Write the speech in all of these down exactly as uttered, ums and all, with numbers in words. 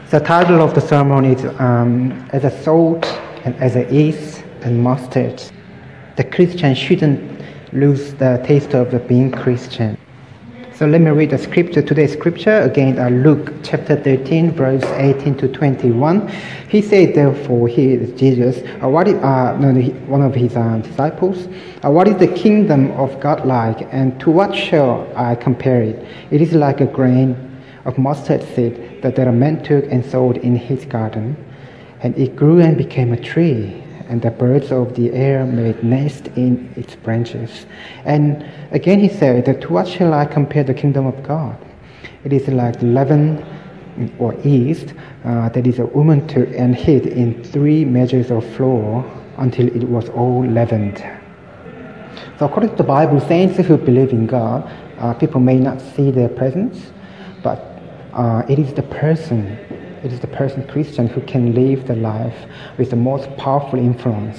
The title of the sermon is um, As a Salt and As a Yeast and Mustard. The Christian shouldn't lose the taste of the being Christian. So let me read the scripture. Today's scripture, again, uh, Luke chapter thirteen, verse eighteen to twenty-one. He said, therefore, he is Jesus, uh, what is, uh, no, one of his uh, disciples, uh, what is the kingdom of God like, and to what shall I compare it? It is like a grain of mustard seed that a man took and sowed in his garden, and it grew and became a tree, and the birds of the air made nest in its branches. And again he said, that to what shall I compare the kingdom of God? It is like leaven or yeast uh, that is a woman took and hid in three measures of flour until it was all leavened. So according to the Bible, saints who believe in God, uh, people may not see their presence, but uh, it is the person It is the person Christian who can live the life with the most powerful influence.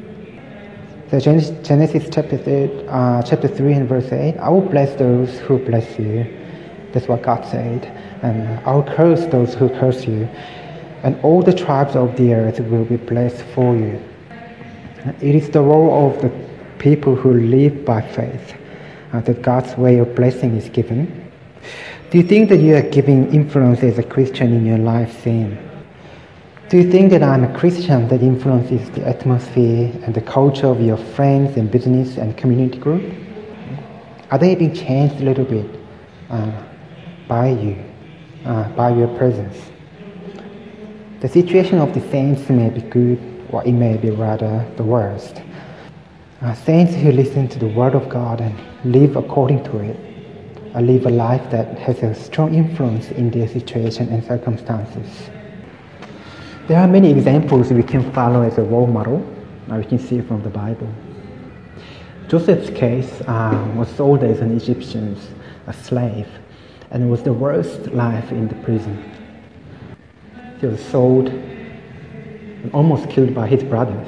So Genesis chapter three, uh, chapter three and verse eight, I will bless those who bless you. That's what God said. And I will curse those who curse you. And all the tribes of the earth will be blessed for you. It is the role of the people who live by faith uh, that God's way of blessing is given. Do you think that you are giving influence as a Christian in your life scene? Do you think that I'm a Christian that influences the atmosphere and the culture of your friends and business and community group? Are they being changed a little bit uh, by you, uh, by your presence? The situation of the saints may be good, or it may be rather the worst. Uh, saints who listen to the Word of God and live according to it, or live a life that has a strong influence in their situation and circumstances. There are many examples we can follow as a role model. Uh, we can see from the Bible. Joseph's case uh, was sold as an Egyptian, a slave, and it was the worst life in the prison. He was sold and almost killed by his brothers,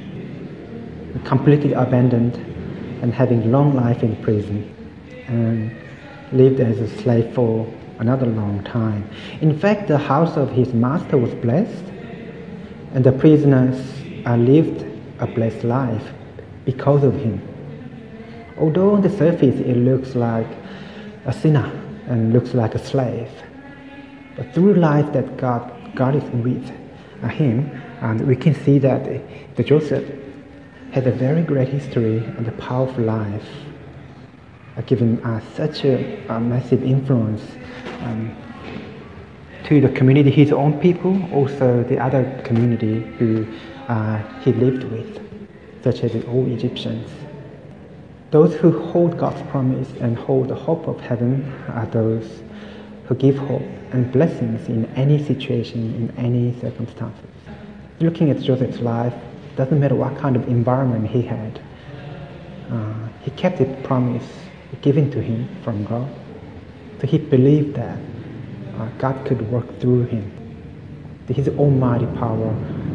completely abandoned and having long life in prison. And lived as a slave for another long time. In fact, the house of his master was blessed, and the prisoners uh, lived a blessed life because of him. Although on the surface it looks like a sinner and looks like a slave, but through life that God, God is with uh, him, and we can see that the Joseph had a very great history and a powerful life, given uh, such a, a massive influence um, to the community, his own people, also the other community who uh, he lived with, such as the old Egyptians. Those who hold God's promise and hold the hope of heaven are those who give hope and blessings in any situation, in any circumstances. Looking at Joseph's life, doesn't matter what kind of environment he had, uh, he kept the promise given to him from God. So he believed that uh, God could work through him, that his almighty power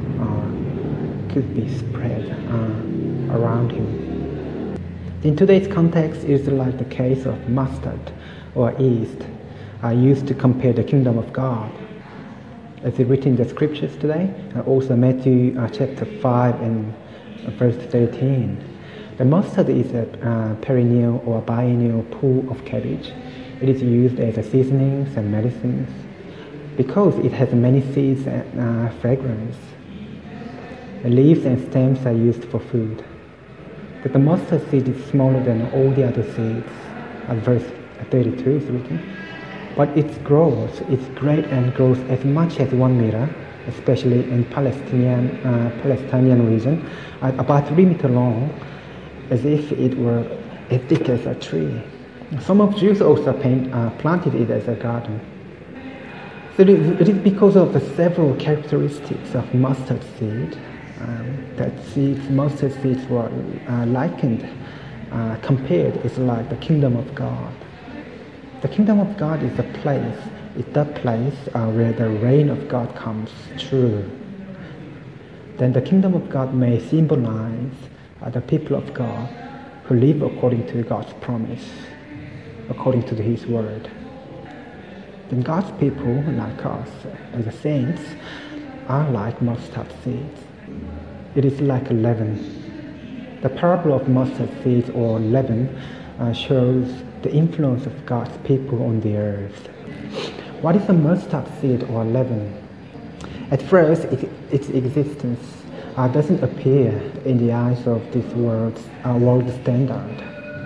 uh, could be spread uh, around him. In today's context, it's like the case of mustard or yeast uh, used to compare the kingdom of God. As it's written in the scriptures today, and also Matthew uh, chapter five and uh, verse thirteen. The mustard is a uh, perennial or biennial pool of cabbage. It is used as a seasonings and medicines because it has many seeds and uh, fragrance. The leaves and stems are used for food. But the mustard seed is smaller than all the other seeds. As verse thirty-two is written. But its growth is great and grows as much as one meter, especially in Palestinian uh, Palestinian region, at about three meter long, as if it were as thick as a tree. Some of Jews also paint, uh, planted it as a garden. So it is, it is because of the several characteristics of mustard seed um, that seeds, mustard seeds were uh, likened, uh, compared, is like the kingdom of God. The kingdom of God is the place, it's the place uh, where the reign of God comes true. Then the kingdom of God may symbolize are the people of God who live according to God's promise, according to His word. then God's people, like us, as the saints, are like mustard seeds. It is like leaven. The parable of mustard seeds or leaven uh, shows the influence of God's people on the earth. What is a mustard seed or leaven? At first, it, its existence uh, doesn't appear in the eyes of this world's uh, world standard.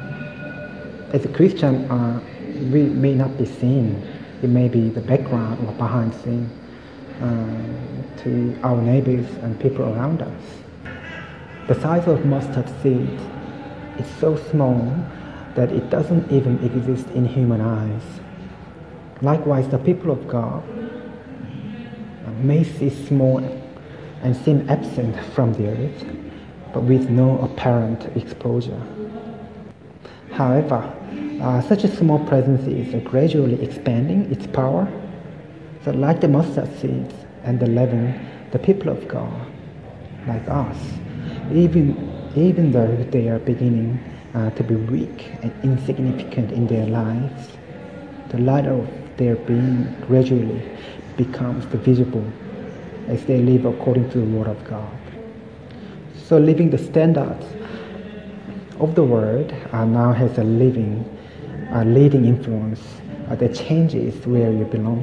As a Christian, uh, we may not be seen. It may be the background or behind the scene uh, to our neighbors and people around us. The size of mustard seed is so small that it doesn't even exist in human eyes. Likewise, the people of God may seem small and seem absent from the earth, but with no apparent exposure. However, uh, such a small presence is gradually expanding its power. So like the mustard seeds and the leaven, the people of God, like us, even, even though they are beginning uh, to be weak and insignificant in their lives, the light of their being gradually becomes visible as they live according to the Word of God. So living the standards of the Word uh, now has a living, uh, leading influence uh, that changes where you belong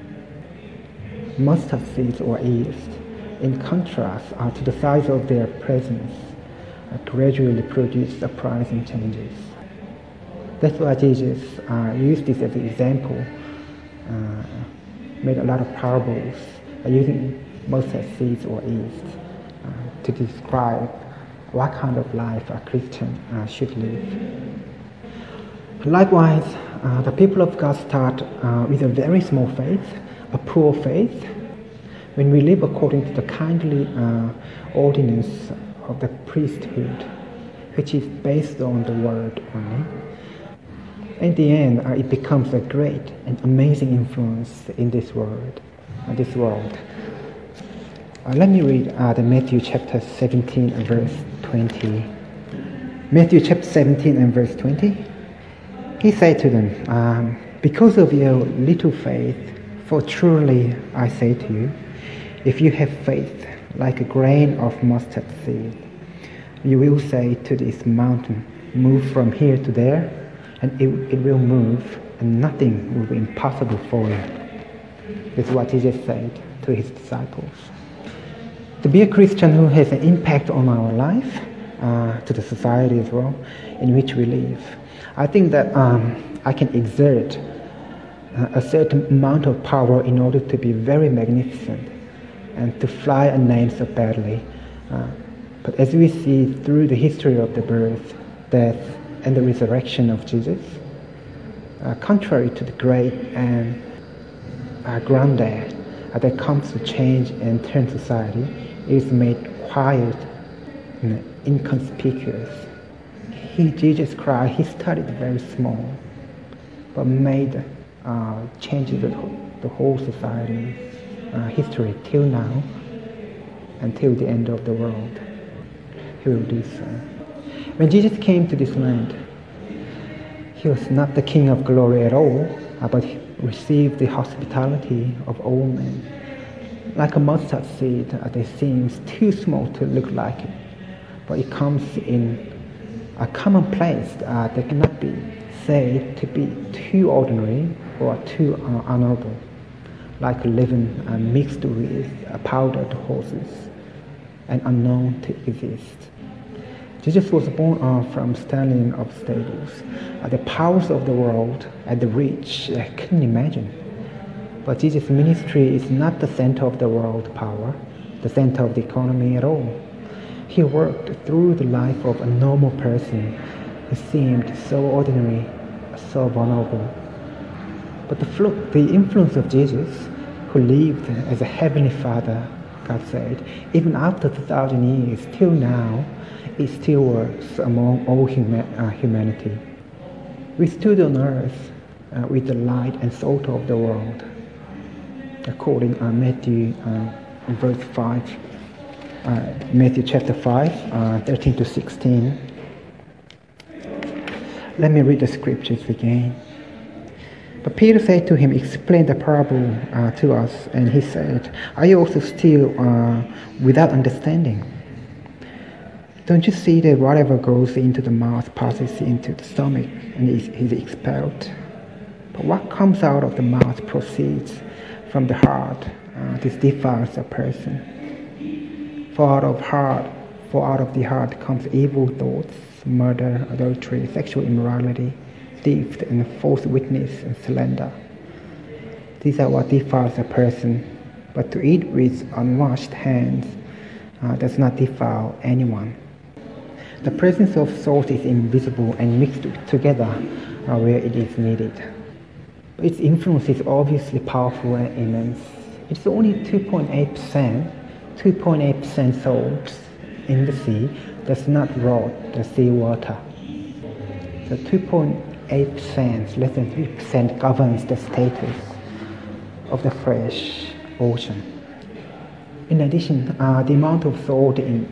to. Mustard seeds or yeast, in contrast uh, to the size of their presence, uh, gradually produce surprising changes. That's why Jesus uh, used this as an example, uh, made a lot of parables uh, using mustard seeds or yeast uh, to describe what kind of life a Christian uh, should live. Likewise, uh, the people of God start uh, with a very small faith, a poor faith. When we live according to the kindly uh, ordinance of the priesthood, which is based on the Word only, in the end, uh, it becomes a great and amazing influence in this world. Uh, this world. Uh, let me read uh, the Matthew chapter seventeen and verse twenty. Matthew chapter seventeen and verse twenty. He said to them, um, "Because of your little faith, for truly I say to you, if you have faith like a grain of mustard seed, you will say to this mountain, move from here to there, and it, it will move, and nothing will be impossible for you." This is what Jesus said to his disciples. To be a Christian who has an impact on our life, uh, to the society as well, in which we live, I think that um, I can exert uh, a certain amount of power in order to be very magnificent and to fly a name so badly. Uh, but as we see through the history of the birth, death, and the resurrection of Jesus, uh, contrary to the great and uh, granddad uh, that comes to change and turn society, it is made quiet and inconspicuous. He, Jesus Christ, he started very small, but made uh, changes the, the whole society, uh, history till now, until the end of the world. He will do so. When Jesus came to this land, he was not the King of glory at all, but he received the hospitality of all men. Like a mustard seed, uh, that seems too small to look like it, but it comes in a common place uh, that cannot be said to be too ordinary or too uh, honorable, like leaven uh, mixed with uh, powdered horses and unknown to exist. Jesus was born uh, from stallion of stables. Uh, the powers of the world and the rich uh, couldn't imagine. But Jesus' ministry is not the center of the world power, the center of the economy at all. He worked through the life of a normal person who seemed so ordinary, so vulnerable. But the, flu- the influence of Jesus, who lived as a heavenly Father, God said, even after two thousand years, till now, it still works among all huma- uh, humanity. We stood on earth uh, with the light and salt of the world, according to uh, Matthew uh, verse five, uh, Matthew chapter five, uh, thirteen to sixteen. Let me read the scriptures again. But Peter said to him, explain the parable uh, to us. And he said, are you also still uh, without understanding? Don't you see that whatever goes into the mouth passes into the stomach and is, is expelled? But what comes out of the mouth proceeds from the heart. Uh, this defiles a person. For out of heart, for out of the heart comes evil thoughts, murder, adultery, sexual immorality, theft, and false witness, and slander. These are what defiles a person. But to eat with unwashed hands uh, does not defile anyone. The presence of salt is invisible and mixed together uh, where it is needed. Its influence is obviously powerful and immense. It's only two point eight percent, two point eight percent salt in the sea does not rot the sea water. So two point eight percent, less than three percent governs the status of the fresh ocean. In addition, uh, the amount of salt in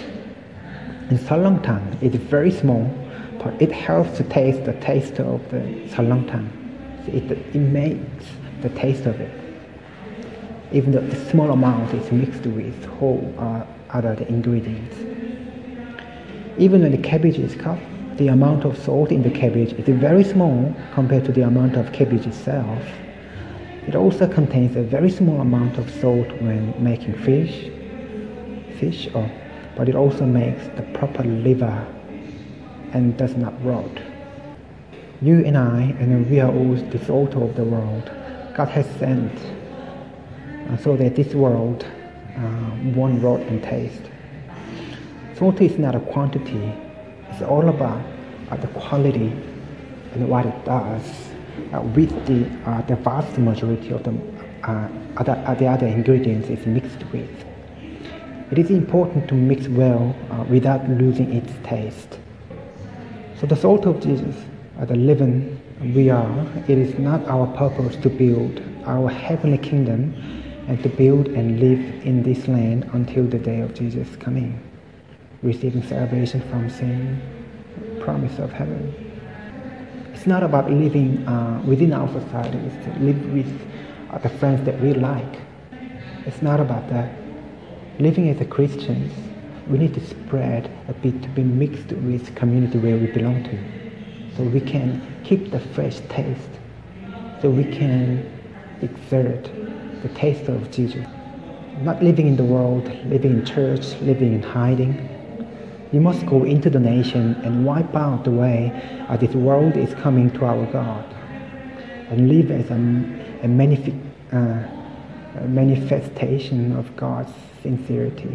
in Salongtang is very small, but it helps to taste the taste of the Salongtang. So it, it makes the taste of it. Even though the small amount is mixed with whole uh, other ingredients. Even when the cabbage is cut, the amount of salt in the cabbage is very small compared to the amount of cabbage itself. It also contains a very small amount of salt when making fish, fish or but it also makes the proper liver and does not rot. You and I, and we are all the salt of the world. God has sent uh, so that this world uh, won't rot in taste. Salt is not a quantity, it's all about uh, the quality and what it does uh, with the, uh, the vast majority of the, uh, other, uh, the other ingredients it's mixed with. It is important to mix well uh, without losing its taste. So the salt of Jesus, uh, the living we are, it is not our purpose to build our heavenly kingdom and to build and live in this land until the day of Jesus coming, receiving salvation from sin, promise of heaven. It's not about living uh, within our society, it's to live with uh, the friends that we like. It's not about that. Living as a Christians, we need to spread a bit to be mixed with community where we belong to, so we can keep the fresh taste, so we can exert the taste of Jesus. Not living in the world, living in church, living in hiding. You must go into the nation and wipe out the way uh, this world is coming to our God, and live as a, a, manif- uh, a manifestation of God's sincerity.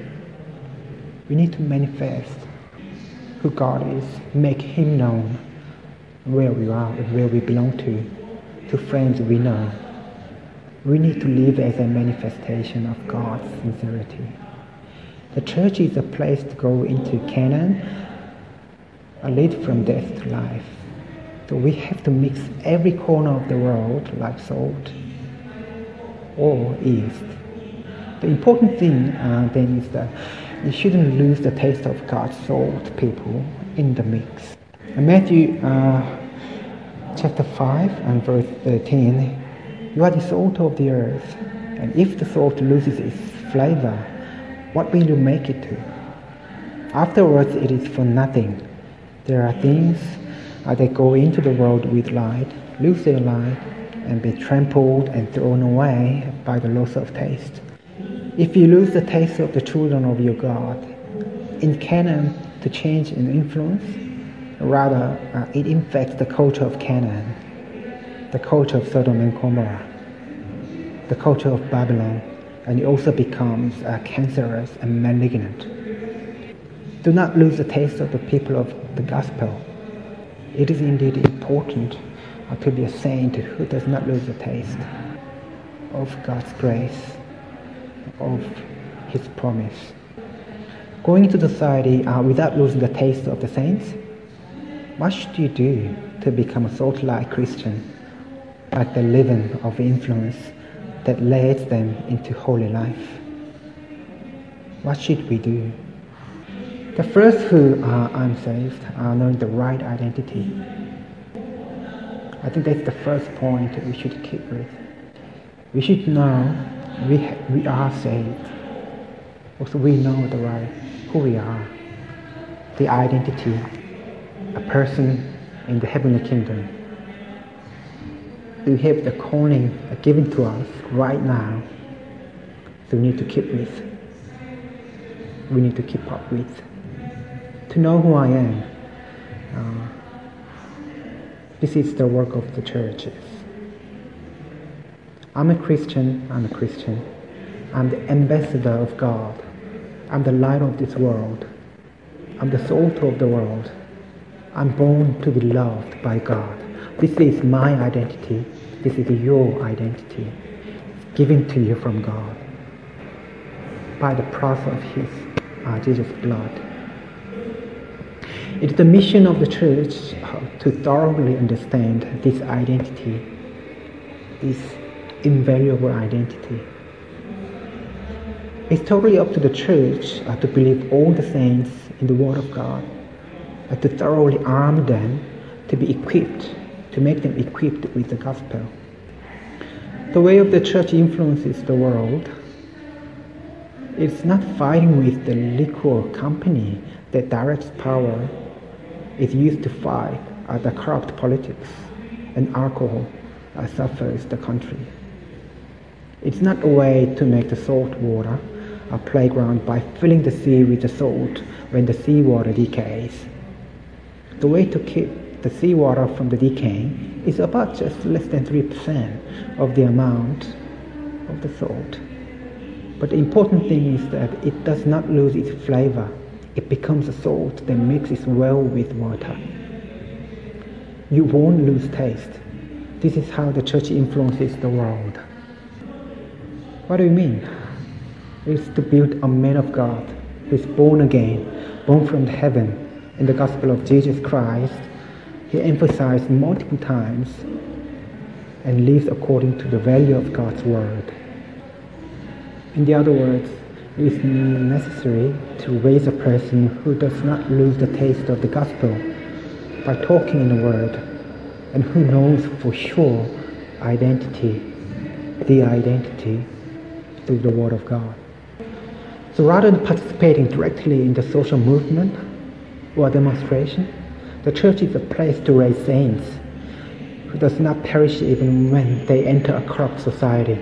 We need to manifest who God is, make Him known where we are and where we belong to, to friends we know. We need to live as a manifestation of God's sincerity. The church is a place to go into Canaan, a lead from death to life. So we have to mix every corner of the world like salt or yeast. The important thing uh, then is that you shouldn't lose the taste of God's salt, people, in the mix. In Matthew uh, chapter five and verse thirteen, you are the salt of the earth, and if the salt loses its flavor, what will you make it to? Afterwards it is for nothing. There are things uh, that go into the world with light, lose their light, and be trampled and thrown away by the loss of taste. If you lose the taste of the children of your God, in Canaan to change and influence, rather uh, it infects the culture of Canaan, the culture of Sodom and Gomorrah, the culture of Babylon, and it also becomes uh, cancerous and malignant. Do not lose the taste of the people of the gospel. It is indeed important uh, to be a saint who does not lose the taste of God's grace, of His promise. Going into society uh, without losing the taste of the saints, what should you do to become a salt-like Christian, like the leaven of influence that leads them into holy life? What should we do? The first who are unsaved are knowing the right identity. I think that's the first point we should keep with. We should know we, ha- we are saved. Also, we know the right, who we are, the identity, a person in the heavenly kingdom. We have the calling given to us right now, so we need to keep with. We need to keep up with. To know who I am. Uh, this is the work of the churches. I'm a Christian, I'm a Christian. I'm the ambassador of God. I'm the light of this world. I'm the salt of the world. I'm born to be loved by God. This is my identity. This is your identity. It's given to you from God by the process of His uh, Jesus' blood. It's the mission of the church to thoroughly understand this identity, this invaluable identity. It's totally up to the church uh, to believe all the saints in the Word of God, uh, to thoroughly arm them, to be equipped, to make them equipped with the gospel. The way of the church influences the world. It's not fighting with the liquor company that directs power. It's used to fight uh, the corrupt politics, and alcohol uh, suffers the country. It's not a way to make the salt water a playground by filling the sea with the salt when the seawater decays. The way to keep the seawater from the decaying is about just less than three percent of the amount of the salt. But the important thing is that it does not lose its flavor. It becomes a salt that mixes well with water. You won't lose taste. This is how the church influences the world. What do you mean? It's to build a man of God who is born again, born from heaven. In the gospel of Jesus Christ, he emphasized multiple times and lives according to the value of God's word. In other words, it is necessary to raise a person who does not lose the taste of the gospel by talking in the word, and who knows for sure identity, the identity through the word of God. So rather than participating directly in the social movement or demonstration, the church is a place to raise saints who does not perish even when they enter a corrupt society.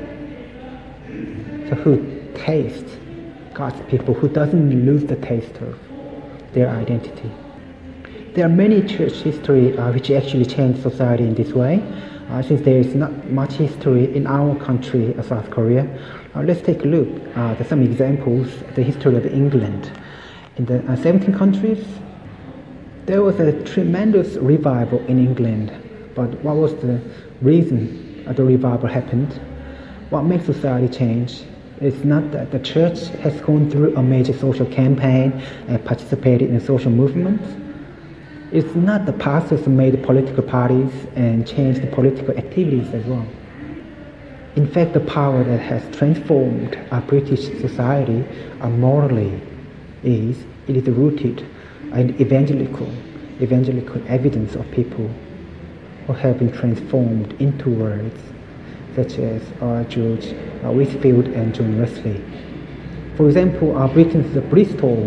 So who taste God's people, who doesn't lose the taste of their identity. There are many church history uh, which actually changed society in this way. Uh, since there is not much history in our country, uh, South Korea, uh, let's take a look uh, at some examples. The history of England. In the uh, seventeen countries, there was a tremendous revival in England. But what was the reason uh, the revival happened? What makes society change? It's not that the church has gone through a major social campaign and participated in social movements. It's not the pastors who made political parties and changed the political activities as well. In fact, the power that has transformed our British society uh, morally is it is rooted in evangelical, evangelical evidence of people who have been transformed into words, such as uh, George uh, Whitefield and John Wesley. For example, uh, Britain's the Bristol,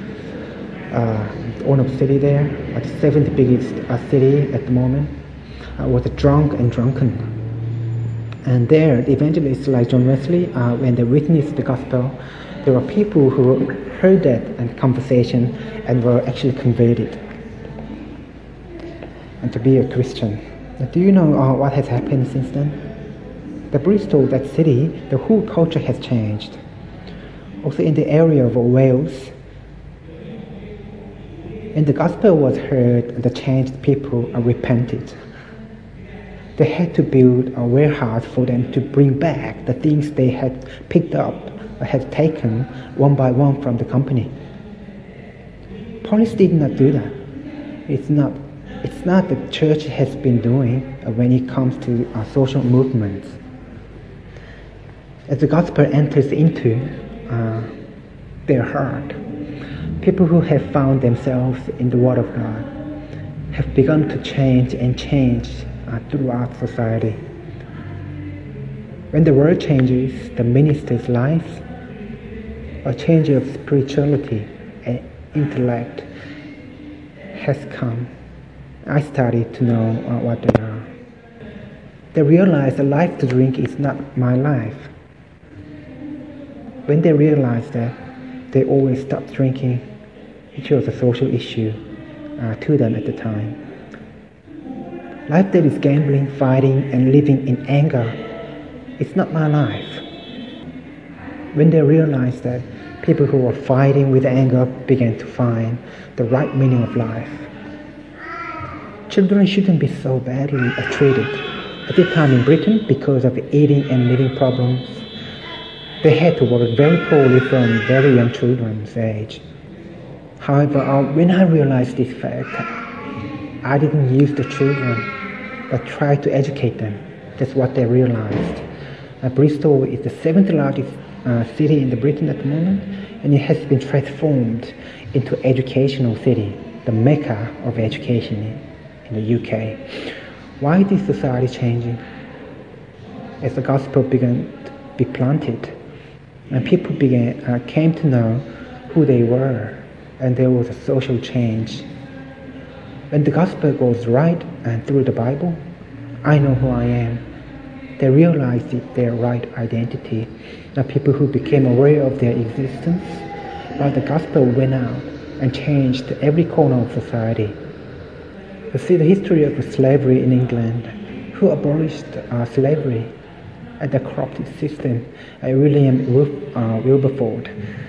uh, the owner of the city there, uh, the seventh biggest uh, city at the moment, uh, was drunk and drunken. And there, the evangelists like John Wesley, uh, when they witnessed the gospel, there were people who heard that and conversation and were actually converted and to be a Christian. Now, do you know uh, what has happened since then? The Bristol, that city, the whole culture has changed. Also in the area of Wales, when the gospel was heard, the changed people repented. They had to build a warehouse for them to bring back the things they had picked up, or had taken one by one from the company. Police did not do that. It's not, it's not the church has been doing when it comes to uh, social movements. As the gospel enters into uh, their heart, people who have found themselves in the Word of God have begun to change and change uh, throughout society. When the world changes, the minister's life, a change of spirituality and intellect has come. I started to know uh, what they are. They realize the life to drink is not my life. When they realize that, they always stop drinking. It was a social issue uh, to them at the time. Life that is gambling, fighting, and living in anger, it's not my life. When they realized that, people who were fighting with anger began to find the right meaning of life. Children shouldn't be so badly treated. At that time in Britain, because of eating and living problems, they had to work very poorly from very young children's age. However, uh, when I realized this fact, I didn't use the children, but tried to educate them. That's what they realized. Uh, Bristol is the seventh largest uh, city in the Britain at the moment, and it has been transformed into educational city, the mecca of education in, in the U K. Why is this society changing? As the gospel began to be planted, and people began uh, came to know who they were, and there was a social change. When the gospel goes right and through the Bible, I know who I am. They realized it, their right identity. The people who became aware of their existence, while the gospel went out and changed every corner of society. You see the history of slavery in England, who abolished uh, slavery and the corrupted system, uh, William Wil- uh, Wilberforce.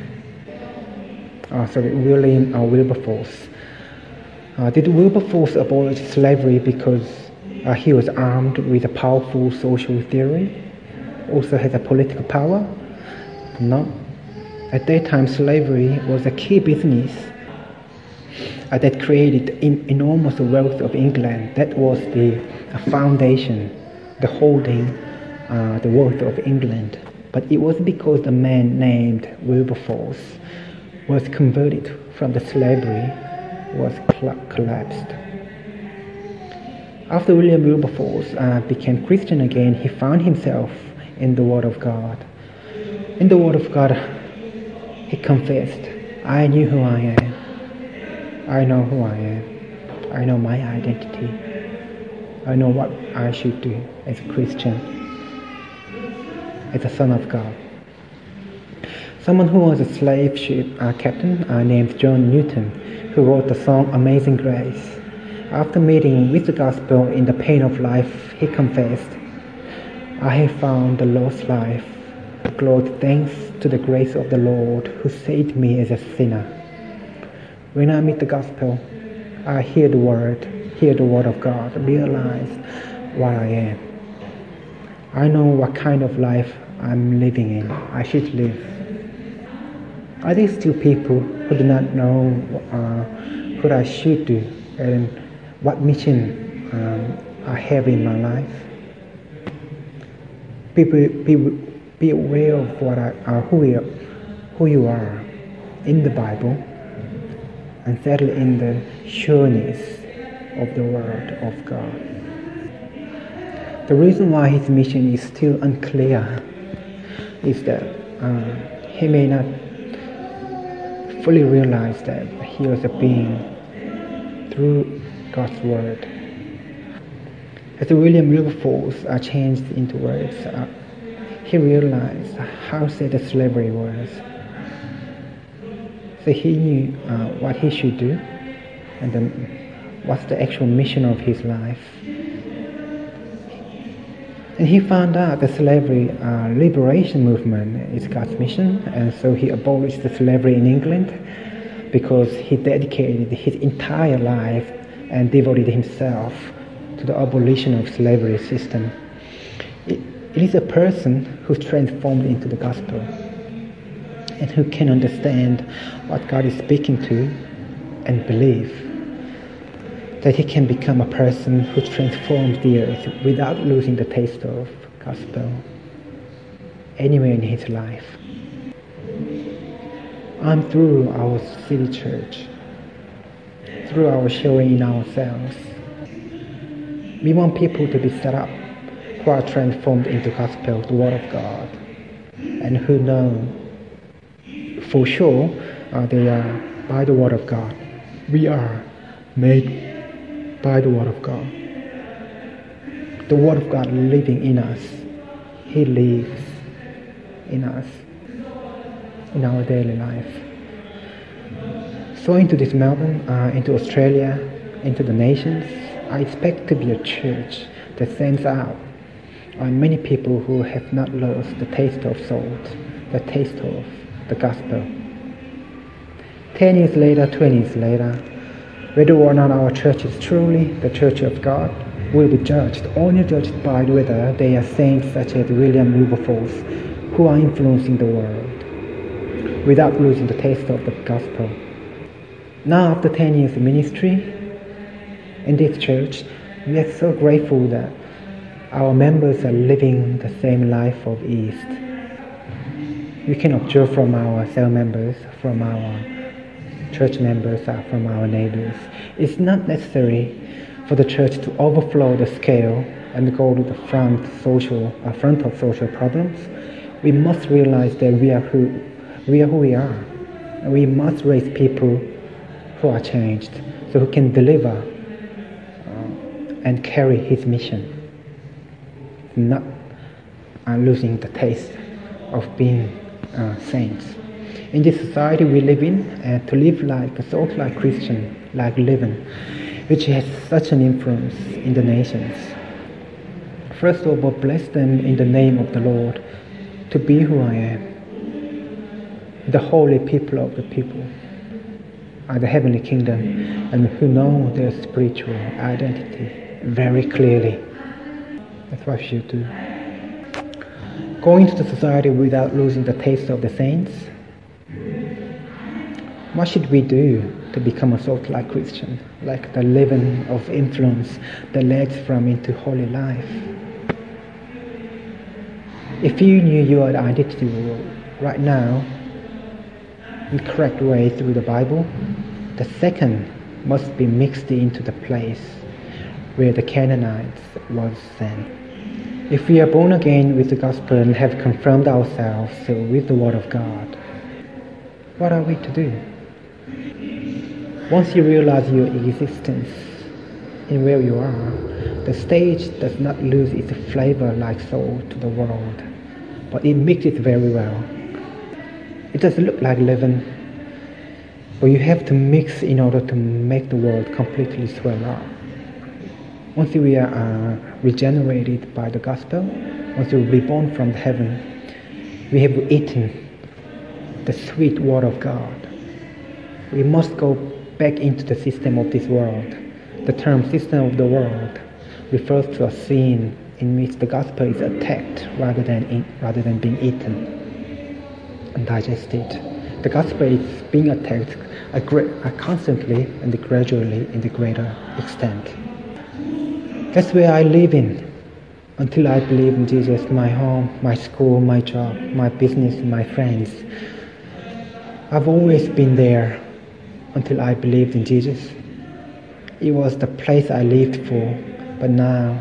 Uh, sorry, William uh, Wilberforce. Uh, did Wilberforce abolish slavery because uh, he was armed with a powerful social theory? Also has a political power? No. At that time, slavery was a key business uh, that created in, enormous wealth of England. That was the uh, foundation, the holding, uh, the wealth of England. But it was because the man named Wilberforce was converted from the slavery, was cl- collapsed. After William Wilberforce uh, became Christian again, he found himself in the Word of God. In the Word of God, he confessed, I knew who I am. I know who I am. I know my identity. I know what I should do as a Christian, as a son of God. Someone who was a slave ship uh, captain uh, named John Newton, who wrote the song Amazing Grace. After meeting with the gospel in the pain of life, he confessed, I have found the lost life. Lord, thanks to the grace of the Lord who saved me as a sinner. When I meet the gospel, I hear the word, hear the word of God, realize what I am. I know what kind of life I'm living in, I should live. Are there still people who do not know uh, what I should do and what mission um, I have in my life? People, people be aware of what I, uh, who, we are, who you are in the Bible, and settle in the sureness of the Word of God. The reason why his mission is still unclear is that uh, he may not fully realize that he was a being through God's Word. As William Wilberforce uh, changed into words, uh, he realized how sad the slavery was. So he knew uh, what he should do and then what's the actual mission of his life. And he found out the slavery uh, liberation movement is God's mission, and so he abolished the slavery in England because he dedicated his entire life and devoted himself to the abolition of slavery system. It, it is a person who's transformed into the gospel and who can understand what God is speaking to and believe that he can become a person who transforms the earth without losing the taste of gospel anywhere in his life. I'm through our city church, through our showing in ourselves, We want people to be set up who are transformed into gospel, the Word of God, and who know for sure uh, they are by the Word of God. We are made by the Word of God. The Word of God living in us. He lives in us, in our daily life. So into this Melbourne, uh, into Australia, into the nations, I expect to be a church that sends out on many people who have not lost the taste of salt, the taste of the gospel. Ten years later, twenty years later, whether or not our church is truly the church of God will be judged, only judged by whether they are saints such as William Wilberforce, who are influencing the world without losing the taste of the gospel. Now, after ten years of ministry in this church, we are so grateful that our members are living the same life of ease. We can observe from our cell members, from our church members, uh, from our neighbors. It's not necessary for the church to overflow the scale and go to the front social, uh, front of social problems. We must realize that we are who we are. Who we are. And we must raise people who are changed, so who can deliver uh, and carry His mission, not uh, losing the taste of being uh, saints. In this society we live in, uh, to live like a sort like Christian, like living, which has such an influence in the nations. First of all, bless them in the name of the Lord to be who I am, the holy people of the people, uh, the heavenly kingdom, and who know their spiritual identity very clearly. That's what we should do. Going into the society without losing the taste of the saints. What should we do to become a sort like Christian, like the leaven of influence that leads from into holy life? If you knew your identity right now in the correct way through the Bible, the second must be mixed into the place where the Canaanites was sent. If we are born again with the gospel and have confirmed ourselves with the Word of God, what are we to do? Once you realize your existence in where you are, the stage does not lose its flavor like salt to the world, but it mixes very well. It doesn't look like leaven, but you have to mix in order to make the world completely swell up. Once we are uh, regenerated by the gospel, once we're reborn from heaven, we have eaten the sweet word of God. We must go back into the system of this world. The term system of the world refers to a scene in which the gospel is attacked rather than in, rather than being eaten and digested. The gospel is being attacked uh, gra- uh, constantly and gradually in the greater extent. That's where I live in until I believe in Jesus. My home, my school, my job, my business, my friends. I've always been there until I believed in Jesus. It was the place I lived for, but now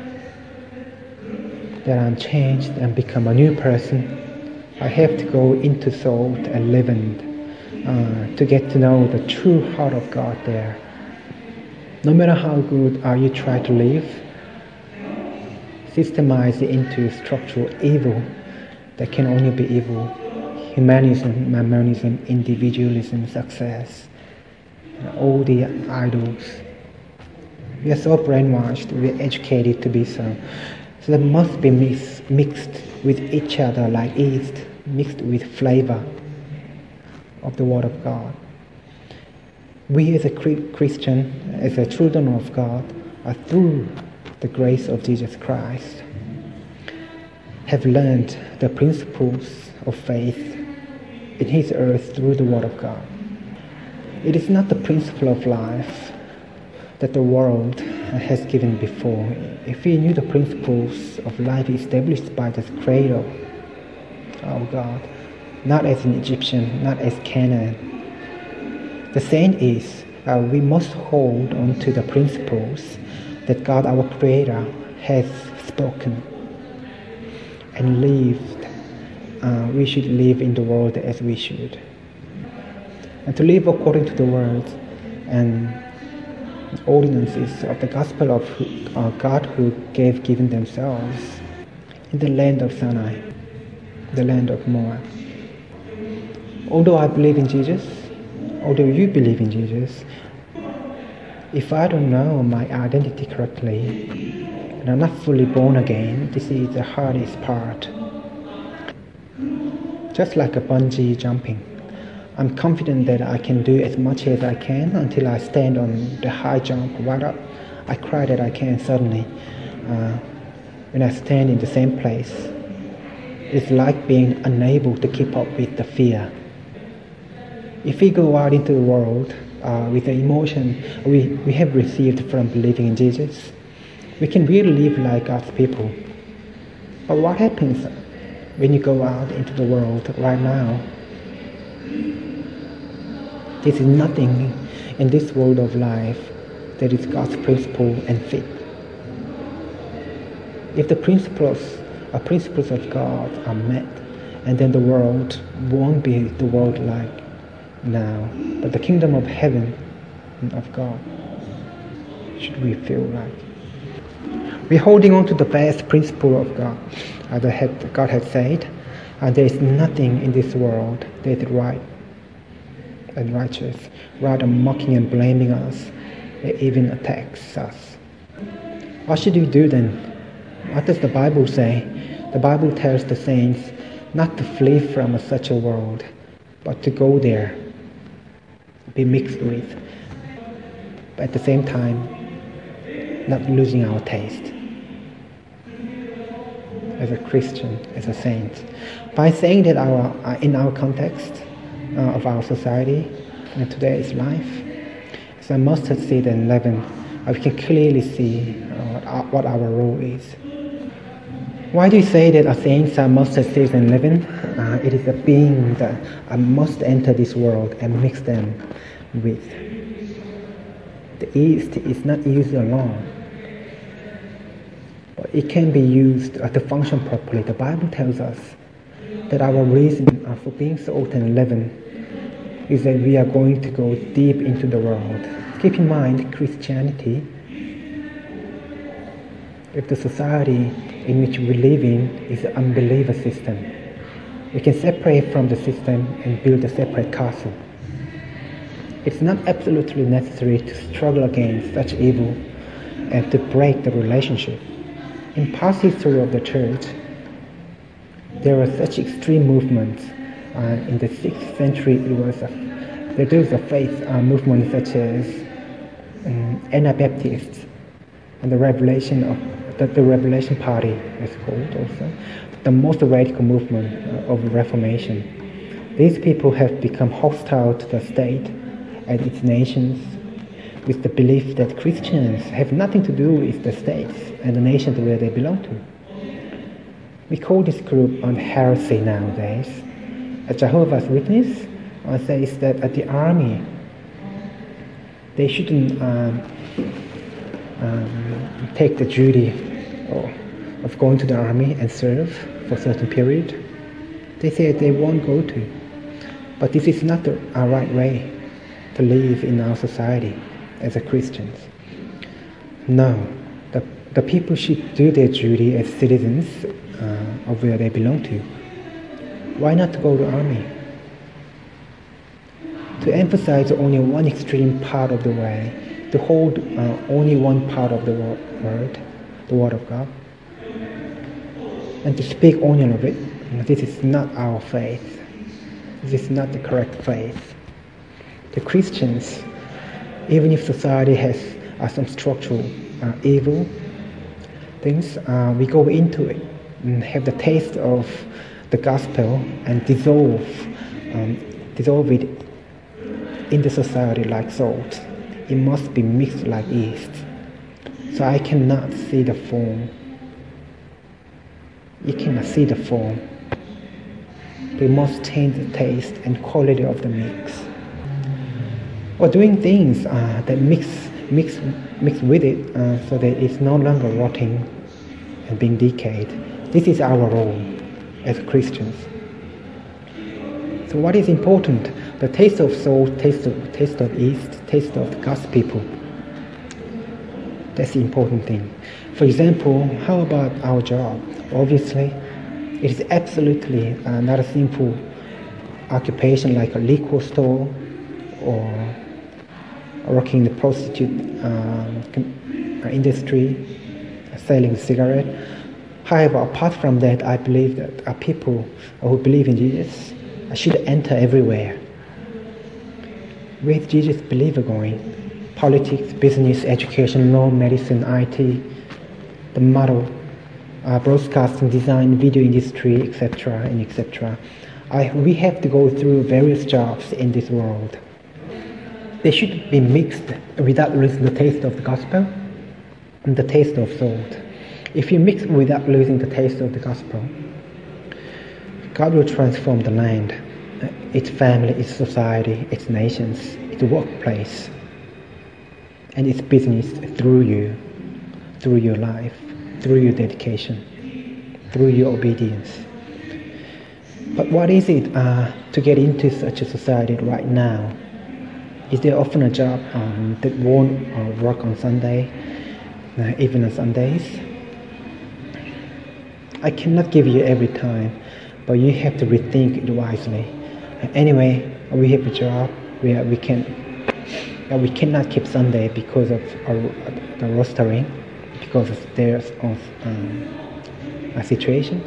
that I'm changed and become a new person, I have to go into salt and leaven uh, to get to know the true heart of God there. No matter how good uh, you try to live, systemize it into structural evil that can only be evil. Humanism, mammonism, individualism, success, all the idols. We are so brainwashed, we are educated to be so. So they must be mix, mixed with each other like yeast, mixed with flavor of the Word of God. We as a Christian, as a children of God, are through the grace of Jesus Christ, have learned the principles of faith in His earth through the Word of God. It is not the principle of life that the world has given before. If we knew the principles of life established by the Creator, our God, not as an Egyptian, not as Canaan, the saying is uh, we must hold on to the principles that God, our Creator, has spoken and lived. Uh, we should live in the world as we should. And to live according to the words and ordinances of the gospel of uh, God who gave given themselves in the land of Sinai, the land of Moab. Although I believe in Jesus, although you believe in Jesus, if I don't know my identity correctly, and I'm not fully born again, this is the hardest part. Just like a bungee jumping, I'm confident that I can do as much as I can until I stand on the high jump right up. I cry that I can suddenly. Uh, when I stand in the same place, it's like being unable to keep up with the fear. If we go out into the world uh, with the emotion we, we have received from believing in Jesus, we can really live like God's people. But what happens when you go out into the world right now? There is nothing in this world of life that is God's principle and fit. If the principles or principles of God are met, and then the world won't be the world like now, but the kingdom of heaven and of God should we feel like. We're holding on to the best principle of God, as God has said, and there is nothing in this world that is right and righteous, rather mocking and blaming us, it even attacks us. What should we do then? What does the Bible say? The Bible tells the saints not to flee from such a world, but to go there, be mixed with, but at the same time, not losing our taste as a Christian, as a saint. By saying that our uh, in our context uh, of our society and today's life, as a mustard seed and leaven, uh, we can clearly see uh, what our role is. Why do you say that our saints are mustard seeds and leaven? Uh, it is a being that uh, must enter this world and mix them with. The yeast is not used alone, but it can be used uh, to function properly. The Bible tells us that our reason uh, for being salt and leaven is that we are going to go deep into the world. Keep in mind, Christianity, if the society in which we live in is an unbeliever system, we can separate from the system and build a separate castle. It's not absolutely necessary to struggle against such evil and to break the relationship. In past history of the church, there were such extreme movements. Uh, in the sixth century, it was a, there was a faith uh, movement such as um, Anabaptists and the Revelation of the, the Revelation Party is called also, the most radical movement uh, of the Reformation. These people have become hostile to the state and its nations, with the belief that Christians have nothing to do with the states and the nations where they belong to. We call this group on heresy nowadays. A Jehovah's Witness uh, says that at the army, they shouldn't um, um, take the duty or, of going to the army and serve for a certain period. They say they won't go to. But this is not the uh, right way to live in our society as a Christians. No, the, the people should do their duty as citizens uh, of where they belong to. Why not to go to army? To emphasize only one extreme part of the way, to hold uh, only one part of the word, the word of God, and to speak only of it. This is not our faith. This is not the correct faith. The Christians, even if society has uh, some structural uh, evil things, uh, we go into it and have the taste of the gospel and dissolve, um, dissolve it in the society like salt. It must be mixed like yeast. So I cannot see the form. You cannot see the form. We must change the taste and quality of the mix. Or doing things uh, that mix mix mix with it uh, so that it's no longer rotting and being decayed. This is our role as Christians. So what is important? The taste of salt, taste of, taste of yeast, taste of God's people. That's the important thing. For example, how about our job? Obviously, it is absolutely uh, not a simple occupation like a liquor store or working in the prostitute uh, industry, selling cigarette. However, apart from that, I believe that our people who believe in Jesus should enter everywhere. Where is Jesus believer going? Politics, business, education, law, medicine, I T, the model, uh, broadcasting, design, video industry, et cetera, and et cetera. I, we have to go through various jobs in this world. They should be mixed without losing the taste of the gospel and the taste of salt. If you mix without losing the taste of the gospel, God will transform the land, its family, its society, its nations, its workplace, and its business through you, through your life, through your dedication, through your obedience. But what is it uh, to get into such a society right now? Is there often a job um, that won't uh, work on Sunday, uh, even on Sundays? I cannot give you every time, but you have to rethink it wisely. Anyway, we have a job where we can uh, we cannot keep Sunday because of our, the rostering, because of there's of um, a situation.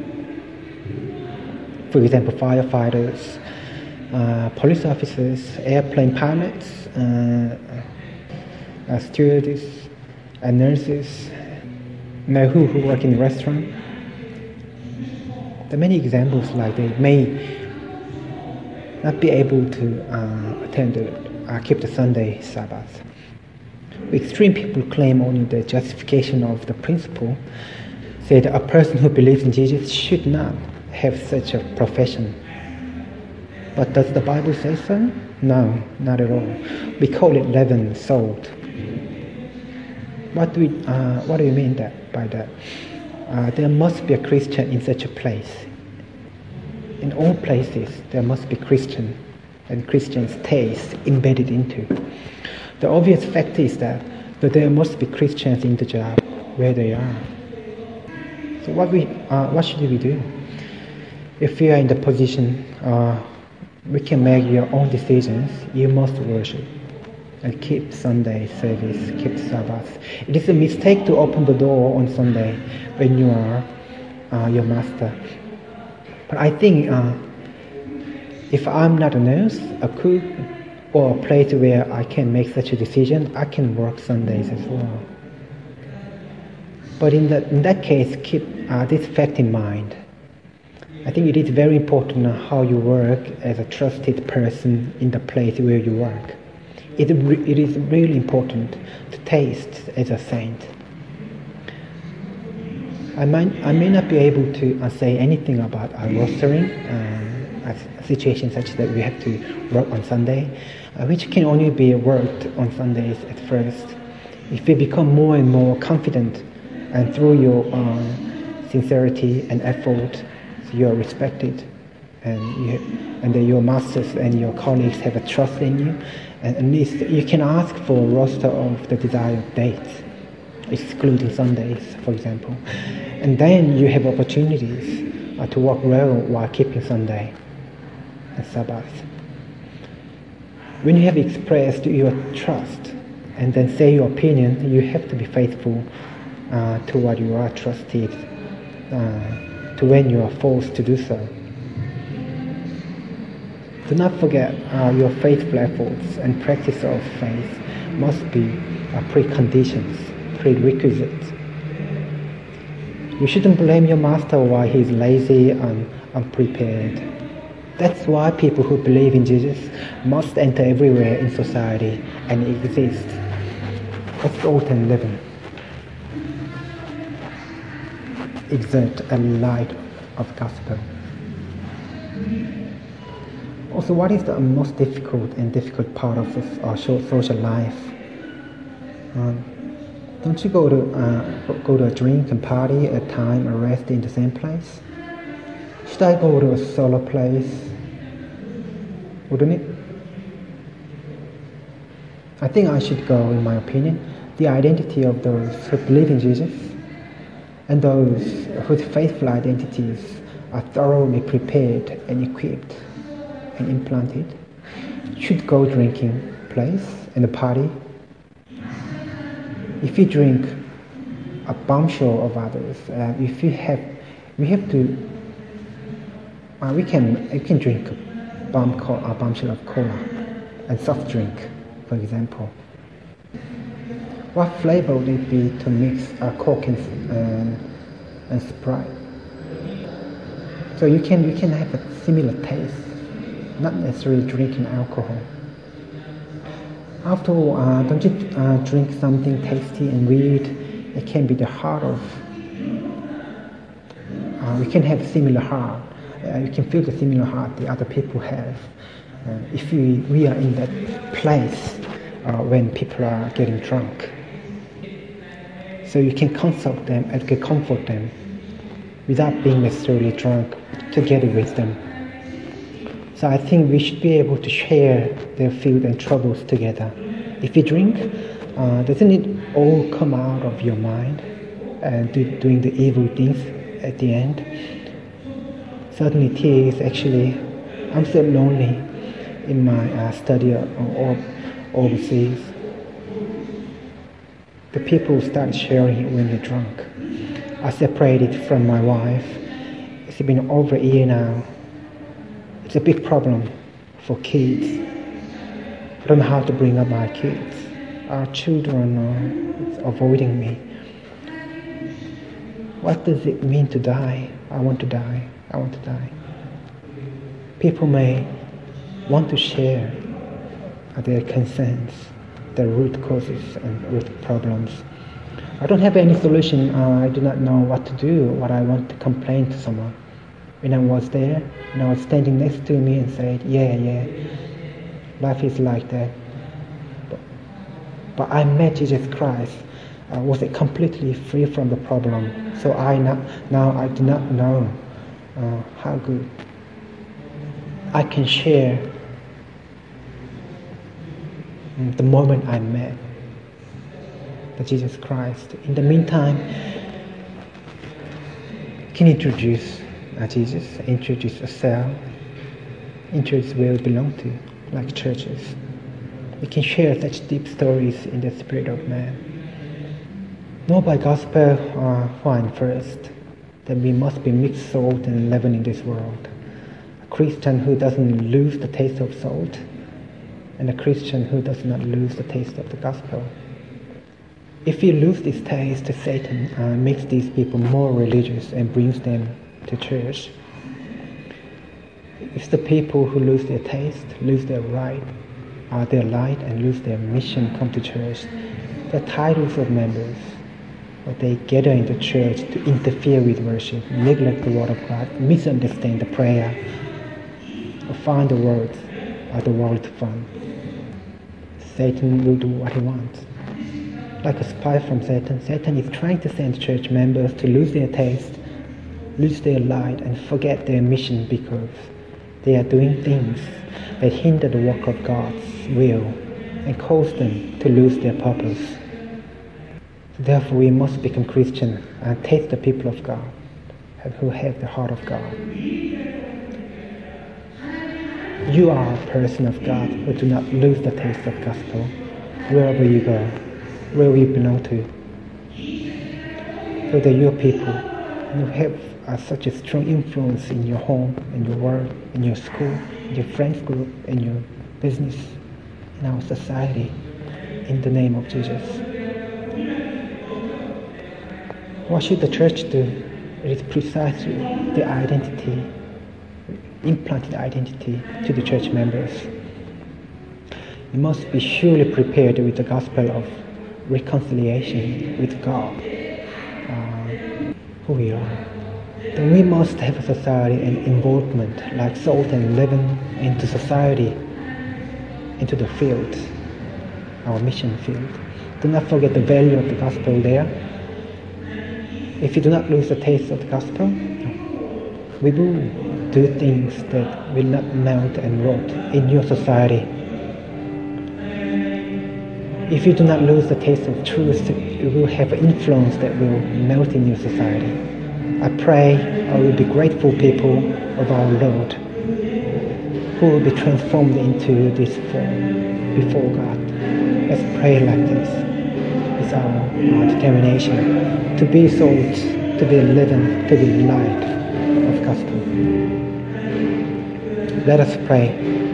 For example, firefighters, uh, police officers, airplane pilots, uh, uh, stewardess, and nurses, you know, who, who work in the restaurant. There are many examples like they may not be able to uh, attend the, uh, keep the Sunday Sabbath. Extreme people claim only the justification of the principle, say that a person who believes in Jesus should not have such a profession. But does the Bible say so? No, not at all. We call it leaven, salt. What do we? Uh, what do you mean that by that? Uh, there must be a Christian in such a place. In all places, there must be Christian and Christians' taste embedded into. The obvious fact is that, that there must be Christians in the job where they are. So what we, uh, what should we do? If you are in the position, uh, we can make your own decisions. You must worship and keep Sunday service, keep Sabbath. It is a mistake to open the door on Sunday when you are uh, your master. But I think uh, if I'm not a nurse, a cook, or a place where I can make such a decision, I can work Sundays as well. But in that, in that case, keep uh, this fact in mind. I think it is very important how you work as a trusted person in the place where you work. It, re- it is really important to taste as a saint. I might, I may not be able to uh, say anything about our rostering, uh, a situation such that we have to work on Sunday, uh, which can only be worked on Sundays at first. If we become more and more confident, and through your uh, sincerity and effort, you are respected, and you, and that your masters and your colleagues have a trust in you, and at least you can ask for a roster of the desired dates, excluding Sundays, for example. And then you have opportunities uh, to work well while keeping Sunday and Sabbath. When you have expressed your trust and then say your opinion, you have to be faithful uh, to what you are trusted, uh, to when you are forced to do so. Do not forget uh, your faithful efforts and practice of faith must be uh, preconditions, prerequisites. You shouldn't blame your master why he's lazy and unprepared. That's why people who believe in Jesus must enter everywhere in society and exist as salt and leaven. Exert a light of gospel. Also, what is the most difficult and difficult part of our social life? Um, don't you go to uh, go to a drink and party at time and rest in the same place? Should I go to a solo place? Wouldn't it? I think I should go, in my opinion. The identity of those who believe in Jesus and those whose faithful identities are thoroughly prepared and equipped and implanted should go drinking place and a party. If you drink a bombshell of others, uh, if you have, we have to, uh, we can, you can drink a, bomb co- a bombshell of cola and soft drink, for example. What flavor would it be to mix a Coke and, and, and Sprite? So you can, you can have a similar taste, not necessarily drinking alcohol. After all, uh, don't you uh, drink something tasty and weird? It can be the heart of. Uh, we can have a similar heart. Uh, you can feel the similar heart the other people have. Uh, if we, we are in that place uh, when people are getting drunk, so you can consult them and can comfort them without being necessarily drunk together with them. So I think we should be able to share their fears and troubles together. If you drink, uh, doesn't it all come out of your mind and do, doing the evil things at the end? Certainly tears, actually, I'm so lonely in my uh, study or overseas. The people start sharing it when they're drunk. I separated from my wife. It's been over a year now. It's a big problem for kids. I don't know how to bring up my kids. Our children are avoiding me. What does it mean to die? I want to die. I want to die. People may want to share their concerns, their root causes and root problems. I don't have any solution. Uh, I do not know what to do, what I want to complain to someone. When I was there, and I was standing next to me and said, yeah, yeah, life is like that. But, but I met Jesus Christ. Uh, was it completely free from the problem? So I not, now I do not know uh, how good I can share the moment I met the Jesus Christ. In the meantime, can you introduce uh, Jesus, introduce yourself, introduce where we belong to, like churches. We can share such deep stories in the spirit of man. Know by gospel uh, one first, that we must be mixed salt and leaven in this world. A Christian who doesn't lose the taste of salt, and a Christian who does not lose the taste of the gospel. If you lose this taste, Satan uh, makes these people more religious and brings them to church. If the people who lose their taste, lose their right, uh, their light, and lose their mission come to church, the titles of members, but they gather in the church to interfere with worship, neglect the word of God, misunderstand the prayer, or find the words of the world fun. Satan will do what he wants. Like a spy from Satan, Satan is trying to send church members to lose their taste, lose their light, and forget their mission because they are doing things that hinder the work of God's will and cause them to lose their purpose. Therefore, we must become Christian and taste the people of God who have the heart of God. You are a person of God who do not lose the taste of gospel wherever you go, where you belong to. So that your people who have uh, such a strong influence in your home, in your work, in your school, in your friends group, in your business, in our society, in the name of Jesus. What should the church do? It is precisely the identity, implanted identity to the church members. You must be surely prepared with the gospel of reconciliation with God, uh, who we are. Then we must have a society and involvement like salt and leaven into society, into the field, our mission field. Do not forget the value of the gospel there. If you do not lose the taste of the gospel, we will do things that will not melt and rot in your society. If you do not lose the taste of truth, it will have influence that will melt in your society. I pray I will be grateful people of our Lord who will be transformed into this form before God. Let's pray like this. It's our, our determination to be salt, to be living, to be light of gospel. Let us pray.